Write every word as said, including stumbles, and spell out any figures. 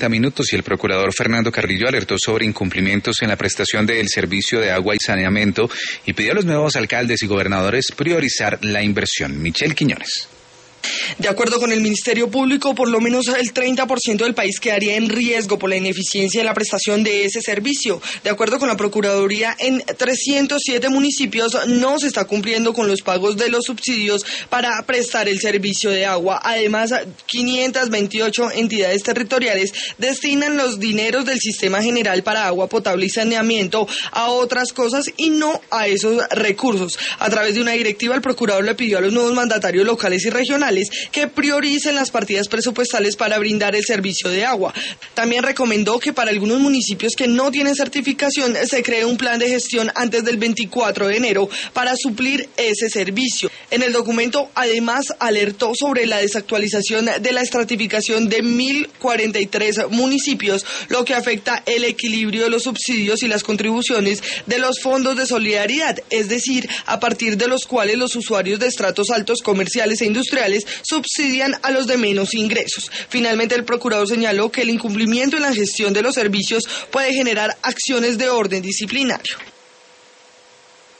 minutos y el procurador Fernando Carrillo alertó sobre incumplimientos en la prestación del servicio de agua y saneamiento y pidió a los nuevos alcaldes y gobernadores priorizar la inversión. Michelle Quiñones. De acuerdo con el Ministerio Público, por lo menos el treinta por ciento del país quedaría en riesgo por la ineficiencia en la prestación de ese servicio. De acuerdo con la Procuraduría, en trescientos siete municipios no se está cumpliendo con los pagos de los subsidios para prestar el servicio de agua. Además, quinientas veintiocho entidades territoriales destinan los dineros del Sistema General para Agua Potable y Saneamiento a otras cosas y no a esos recursos. A través de una directiva, el procurador le pidió a los nuevos mandatarios locales y regionales que prioricen las partidas presupuestales para brindar el servicio de agua. También recomendó que para algunos municipios que no tienen certificación se cree un plan de gestión antes del veinticuatro de enero para suplir ese servicio. En el documento, además, alertó sobre la desactualización de la estratificación de mil cuarenta y tres municipios, lo que afecta el equilibrio de los subsidios y las contribuciones de los fondos de solidaridad, es decir, a partir de los cuales los usuarios de estratos altos comerciales e industriales subsidian a los de menos ingresos. Finalmente, el procurador señaló que el incumplimiento en la gestión de los servicios puede generar acciones de orden disciplinario.